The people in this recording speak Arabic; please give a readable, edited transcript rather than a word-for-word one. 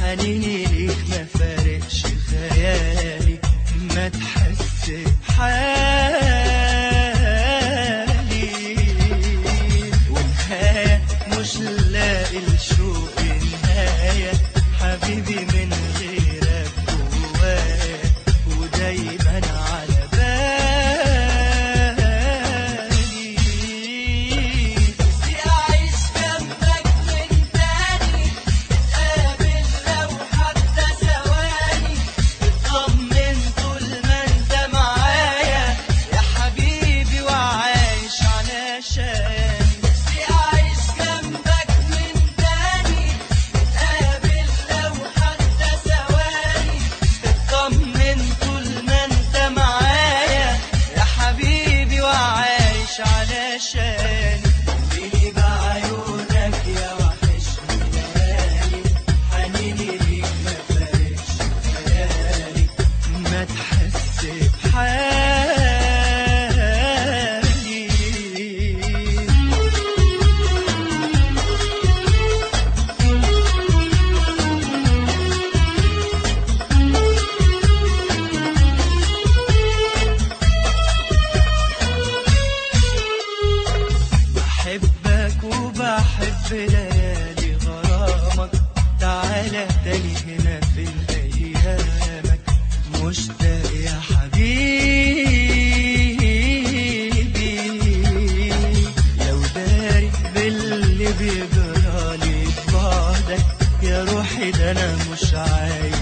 حنيني ليك ما فارقش خيالي، ما تحس بحالي، ونهاية مش لاقي الشوق نهاية، حبيبي من غيرك جوايا ودايما على بالي. نفسي أعيش جنبك من تاني، نتقابل لو حتى ثواني، اطمن طول ما انت معايا يا حبيبي وعايش علشان. نفسي أعيش جنبك من تاني، نتقابل لو حتى ثواني، اطمن طول ما انت معايا يا حبيبي وعايش علشان. ليلي بعيونك يا وحشني ليالي، حنيني ليك ما فارقش خيالي، ما تحس بحالي. بحبك وبحب ليالي غرامك، تعالى تاني هنا في أيامك، مشتاق يا حبيبي، لو داري باللي بيجرالي في بعدك يا روحي ده أنا مش عايز